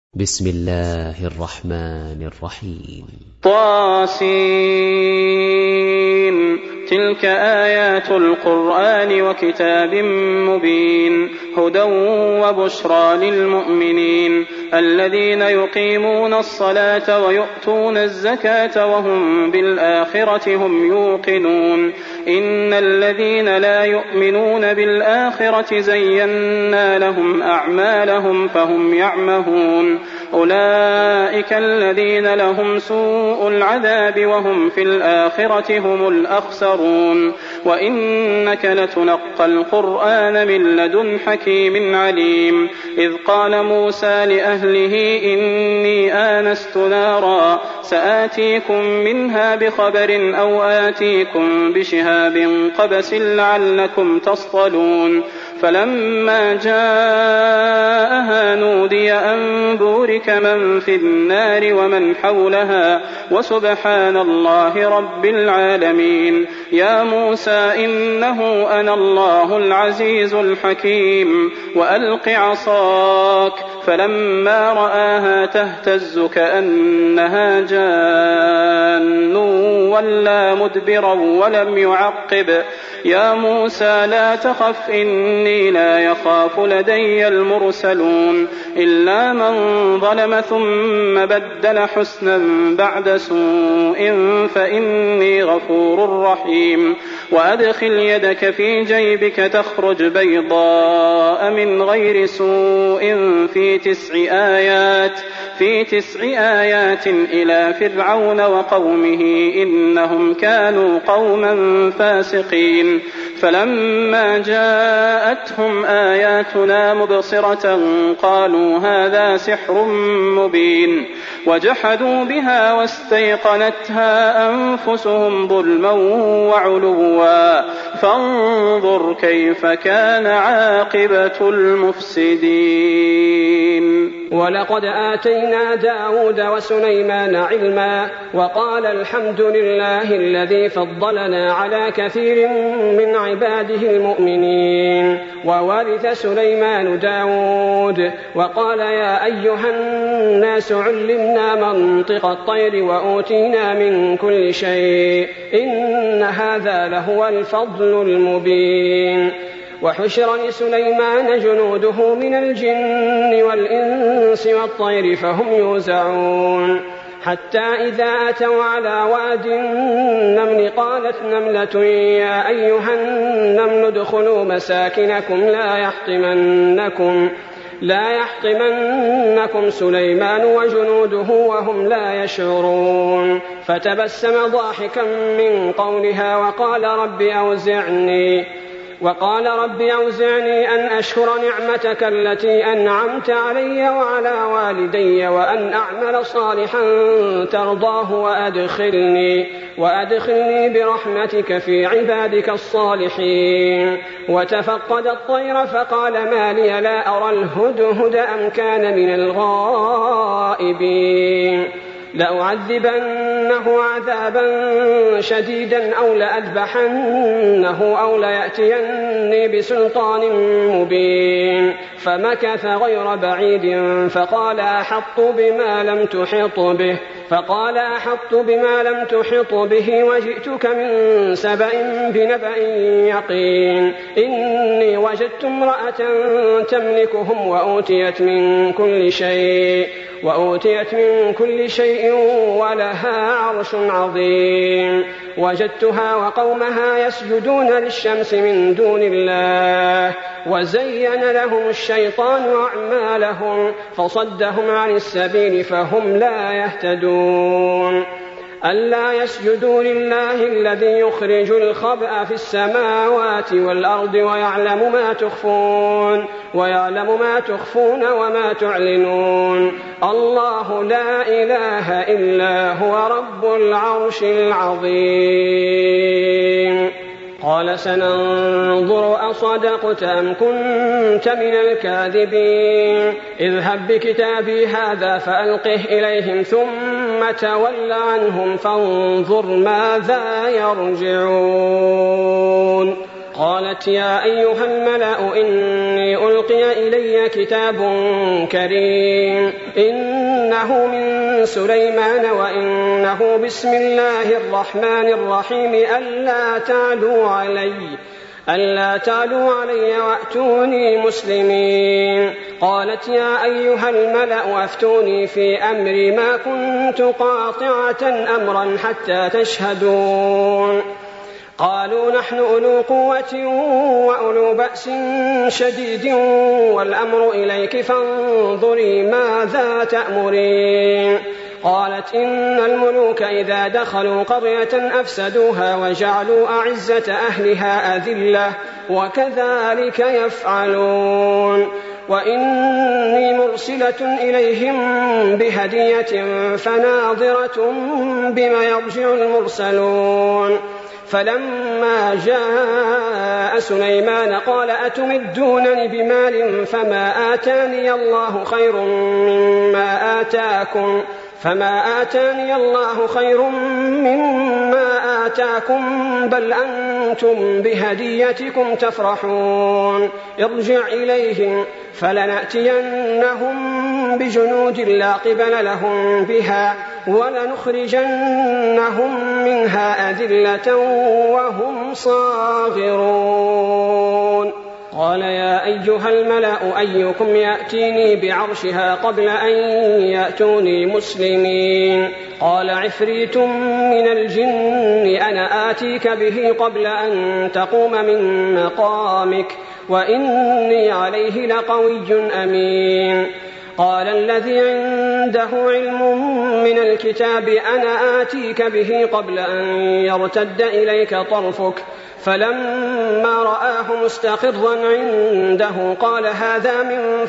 بسم الله الرحمن الرحيم. طاسين. تلك آيات القرآن وكتاب مبين هدى وبشرى للمؤمنين الذين يقيمون الصلاة ويؤتون الزكاة وهم بالآخرة هم يوقنون إن الذين لا يؤمنون بالآخرة زينا لهم أعمالهم فهم يعمهون أولئك الذين لهم سوء العذاب وهم في الآخرة هم الأخسرون وإنك لتلقى القرآن من لدن حكيم عليم إذ قال موسى لأهله إني آنست نارا سآتيكم منها بخبر أو آتيكم بشهاب قبس لعلكم تصطلون فلما جاءها نودي أن بورك من في النار ومن حولها وسبحان الله رب العالمين يا موسى إنه أنا الله العزيز الحكيم وألق عصاك فلما رآها تهتز كأنها جان ولا مدبرا ولم يعقب يا موسى لا تخف إني لا يخاف لدي المرسلون إلا من ظلم ثم بدل حسنا بعد سوء فإني غفور رحيم وأدخل يدك في جيبك تخرج بيضاء من غير سوء في 9 آيات إلى فرعون وقومه إنهم كانوا قوما فاسقين فلما جاءتهم آياتنا مبصرة قالوا هذا سحر مبين وجحدوا بها واستيقنتها أنفسهم ظلما وعلوا فانظر كيف كان عاقبة المفسدين. ولقد آتينا داود وسليمان علما وقال الحمد لله الذي فضلنا على كثير من عباده المؤمنين وورث سليمان داود وقال يا أيها الناس علمنا منطق الطير وأوتينا من كل شيء إن هذا لهو الفضل المبين. وحشر لسليمان جنوده من الجن والإنس والطير فهم يوزعون حتى إذا أتوا على واد النمل قالت نملة يا أيها النمل ادخلوا مساكنكم لا يحطمنكم سليمان وجنوده وهم لا يشعرون فتبسم ضاحكا من قولها وقال رب أوزعني أن أشكر نعمتك التي أنعمت علي وعلى والدي وأن أعمل صالحا ترضاه وأدخلني برحمتك في عبادك الصالحين. وتفقد الطير فقال ما لي لا أرى الهدهد أم كان من الغائبين لأعذبنه عذابا شديدا أو لأذبحنه أو ليأتيني بسلطان مبين. فمكث غير بعيد فقال أحط بما لم تحط به وجئتك من سبأ بنبأ يقين إني وجدت امرأة تملكهم وأوتيت من كل شيء ولها عرش عظيم. وجدتها وقومها يسجدون للشمس من دون الله وزين لهم الشيطان أعمالهم فصدهم عن السبيل فهم لا يهتدون. ألا يسجدوا لله الذي يخرج الخبأ في السماوات والأرض ويعلم ما تخفون وما تعلنون الله لا إله إلا هو رب العرش العظيم. قال سننظر أصدقت أم كنت من الكاذبين اذهب بكتابي هذا فألقه إليهم ثم تول عنهم فانظر ماذا يرجعون. قالت يا أيها الملأ إني ألقي إلي كتاب كريم إنه من سليمان وإنه بسم الله الرحمن الرحيم ألا تعلوا علي وأتوني مسلمين. قالت يا أيها الملأ أفتوني في أمري ما كنت قاطعة أمرا حتى تشهدون. قالوا نحن أولو قوة وأولو بأس شديد والأمر إليك فانظري ماذا تأمرين. قالت إن الملوك إذا دخلوا قرية أفسدوها وجعلوا أعزة أهلها أذلة وكذلك يفعلون. وإني مرسلة إليهم بهدية فناظرة بما يرجع المرسلون. فلما جاء سليمان قال أتمدونني بمال فما آتاني الله خير مما آتاكم بل أنتم بهديتكم تفرحون. ارجع إليهم فلنأتينهم بجنود لا قبل لهم بها ولنخرجنهم منها أذلة وهم صاغرون. قال يا أيها الملأ أيكم يأتيني بعرشها قبل أن يأتوني مسلمين. قال عفريت من الجن أنا آتيك به قبل أن تقوم من مقامك وإني عليه لقوي أمين. قال الذي عنده علم من الكتاب أنا آتيك به قبل أن يرتد إليك طرفك فلما رآه مستقرا عنده قال هذا من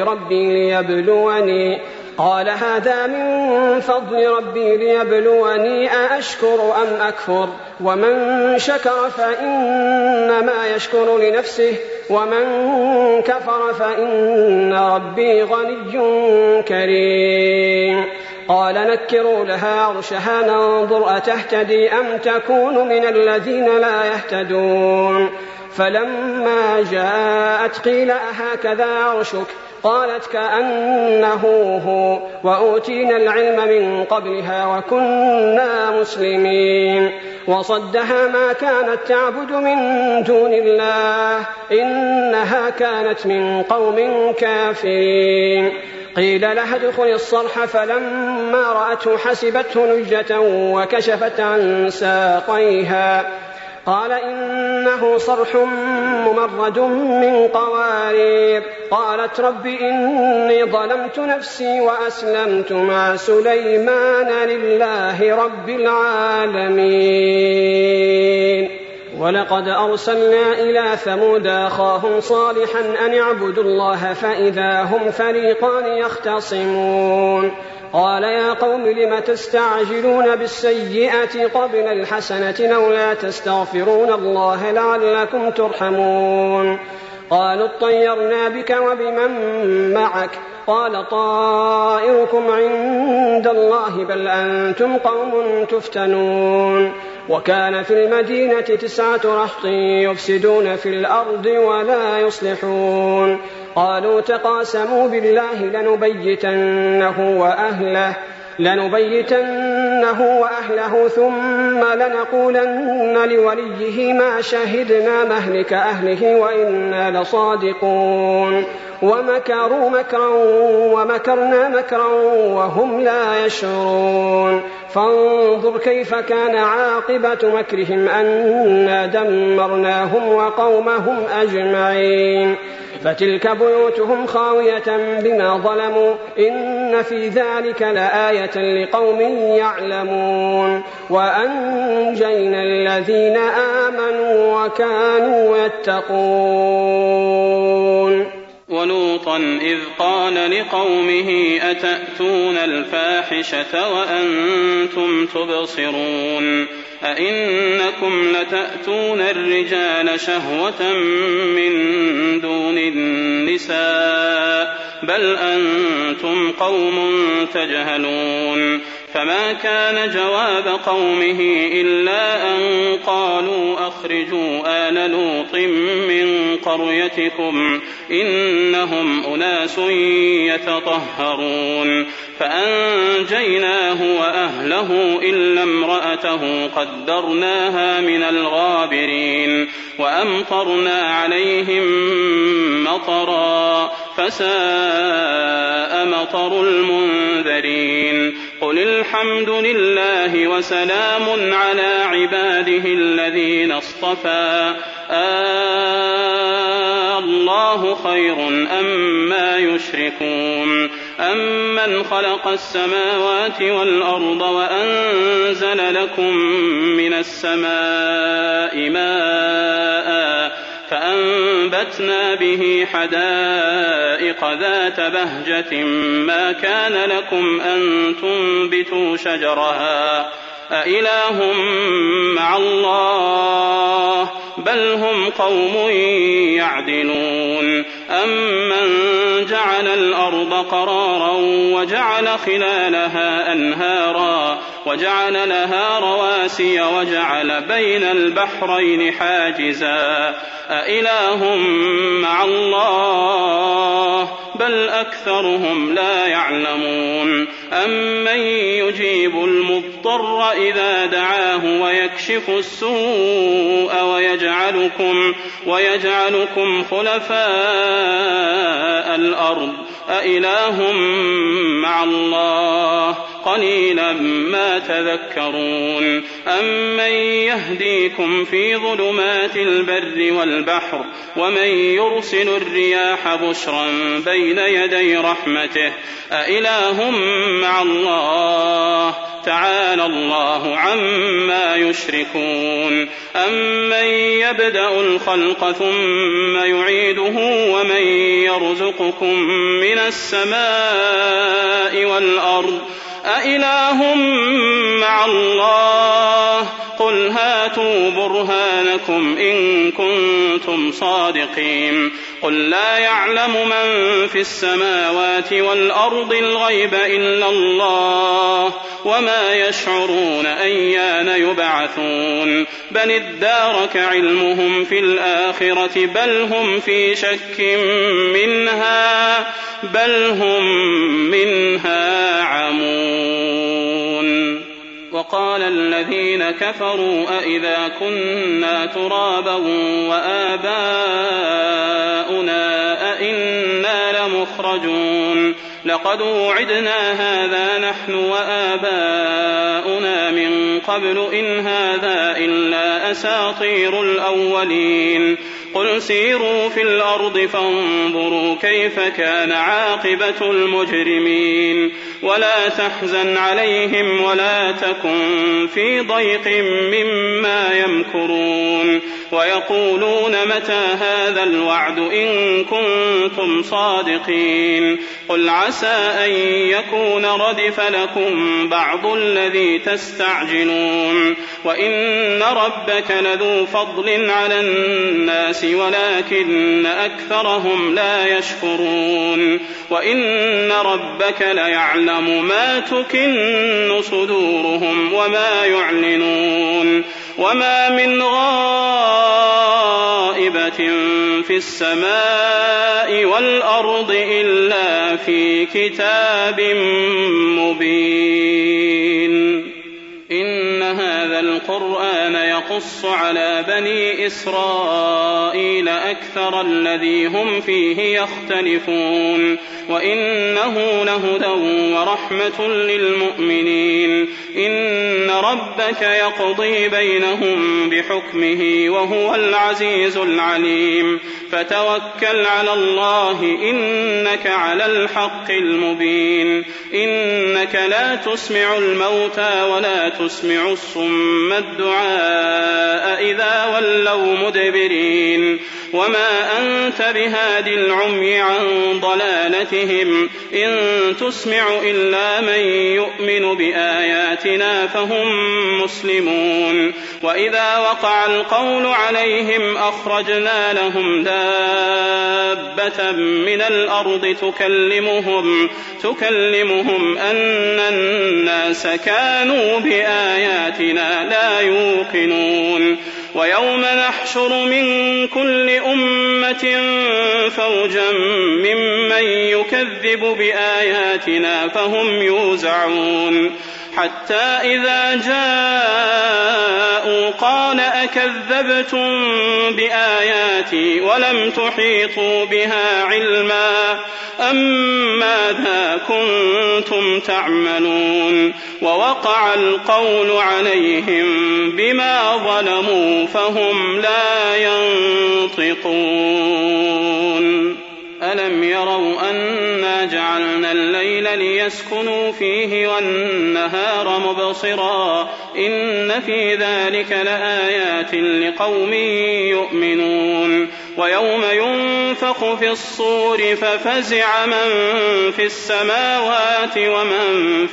فضل ربي ليبلوني أأشكر أم أكفر ومن شكر فإنما يشكر لنفسه ومن كفر فإن ربي غني كريم. قال نكروا لها عرشها ننظر أتهتدي أم تكون من الذين لا يهتدون. فلما جاءت قيل أهكذا عرشك قالت كأنه هو وأوتينا العلم من قبلها وكنا مسلمين. وصدها ما كانت تعبد من دون الله إنها كانت من قوم كافرين. قيل لها ادخل الصرح فلما رأته حسبته لجة وكشفت عن ساقيها قال إنه صرح ممرد من قوارير. قالت رب إني ظلمت نفسي وأسلمت مع سليمان لله رب العالمين. ولقد أرسلنا إلى ثمود أخاهم صالحا أن اعبدوا الله فإذا هم فريقان يختصمون. قال يا قوم لم تستعجلون بالسيئة قبل الحسنة لولا تستغفرون الله لعلكم ترحمون. قالوا اطيرنا بك وبمن معك قال طائركم عند الله بل أنتم قوم تفتنون. وكان في المدينة 9 رهط يفسدون في الأرض ولا يصلحون. قالوا تقاسموا بالله لنبيتنه وأهله ثم لنقولن لوليه ما شهدنا مهلك أهله وإنا لصادقون. ومكروا مكرا ومكرنا مكرا وهم لا يشعرون. فانظر كيف كان عاقبة مكرهم أنا دمرناهم وقومهم أجمعين. فتلك بيوتهم خاوية بما ظلموا إن في ذلك لآية لقوم يعلمون. وأنجينا الذين آمنوا وكانوا يتقون. ولوطا إذ قال لقومه أتأتون الفاحشة وأنتم تبصرون أئنكم لتأتون الرجال شهوة من دون النساء بل أنتم قوم تجهلون. فما كان جواب قومه إلا أن قالوا أخرجوا آل لوط من قريتكم إنهم أناس يتطهرون فأنجيناه وأهله إلا امرأته قدرناها من الغابرين وأمطرنا عليهم مطرا فساء مطر المنذرين قل الحمد لله وسلام على عباده الذين اصطفى الله خير أما يشركون أمن خلق السماوات والأرض وأنزل لكم من السماء ماء فأنبتنا به حدائق ذات بهجة ما كان لكم أن تنبتوا شجرها أإله مع الله بل هم قوم يعدلون أمن جعل الأرض قرارا وجعل خلالها أنهارا وجعل لها رواسي وجعل بين البحرين حاجزا أإله مع الله بل أكثرهم لا يعلمون أمن يجيب المضطر إذا دعاه ويكشف السوء ويجعلكم خلفاء الأرض أإله مع الله قليلا ما تذكرون أمن يهديكم في ظلمات البر والبحر ومن يرسل الرياح بشرا بين يدي رحمته أإله مع الله تعالى الله عما يشركون أمن يبدأ الخلق ثم يعيده ومن يرزقكم من السماء والأرض أإله مع الله قل هاتوا برهانكم إن كنتم صادقين قل لا يعلم من في السماوات والأرض الغيب إلا الله وما يشعرون أيان يبعثون بل ادارك علمهم في الآخرة بل هم في شك منها عمون وقال الذين كفروا أئذا كنا ترابا وآباؤنا أئنا لمخرجون لقد وعدنا هذا نحن وآباؤنا من قبل إن هذا إلا أساطير الأولين قل سيروا في الأرض فانظروا كيف كان عاقبة المجرمين ولا تحزن عليهم ولا تكن في ضيق مما يمكرون ويقولون متى هذا الوعد إن كنتم صادقين قل عسى أن يكون ردف لكم بعض الذي تستعجلون وإن ربك لذو فضل على الناس ولكن أكثرهم لا يشكرون وإن ربك ليعلم ما تكن صدورهم وما يعلنون وما من غائبة في السماء والأرض إلا في كتاب مبين إن هذا القرآن يقص على بني إسرائيل أكثر الذي هم فيه يختلفون وإنه لهدى ورحمة للمؤمنين إن ربك يقضي بينهم بحكمه وهو العزيز العليم فتوكل على الله إنك على الحق المبين إنك لا تسمع الموتى ولا تسمع الصم الدعاء إذا ولوا مدبرين وما أنت بهاد العمي عن ضلالتهم آياتهم إن تسمع إلا من يؤمن بآياتنا فهم مسلمون وإذا وقع القول عليهم أخرجنا لهم دابة من الأرض تكلمهم أن الناس كانوا بآياتنا لا يوقنون ويوم نحشر من كل أمة فوجا ممن يكذب بآياتنا فهم يوزعون حتى إذا جاءوا قال أكذبتم بآياتي ولم تحيطوا بها علما أم ماذا كنتم تعملون ووقع القول عليهم بما ظلموا فهم لا ينطقون ألم يروا أنا جعلنا الليل ليسكنوا فيه والنهار مبصرا إن في ذلك لآيات لقوم يؤمنون ويوم ينفخ في الصور ففزع من في السماوات ومن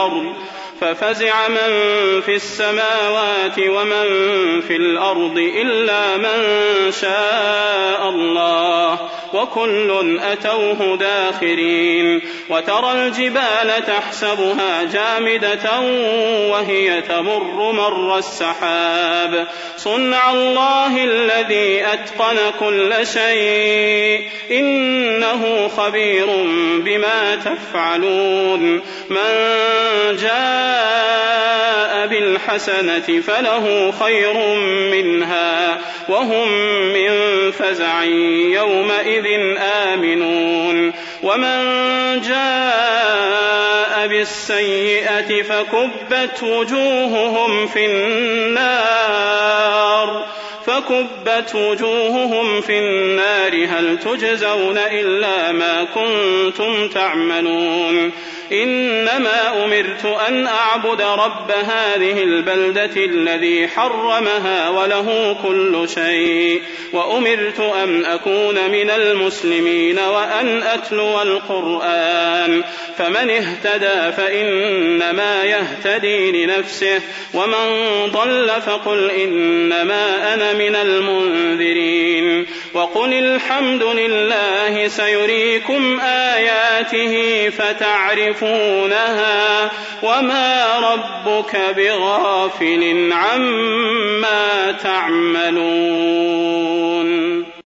في الأرض إلا من شاء الله وكل أتوه داخرين وترى الجبال تحسبها جامدة وهي تمر مر السحاب صنع الله الذي أتقن كل شيء إنه خبير بما تفعلون من جاء بالحسنة فله خير منها وهم من فزع يومئذ آمنون ومن جاء بالسيئة فكبت وجوههم في النار هل تجزون إلا ما كنتم تعملون إنما أمرت أن أعبد رب هذه البلدة الذي حرمها وله كل شيء وأمرت أن أكون من المسلمين وأن أتلو القرآن فمن اهتدى فإنما يهتدي لنفسه ومن ضل فقل إنما أنا من المنذرين وقل الحمد لله سيريكم آياته فتعرفونها وما ربك بغافل عما تعملون.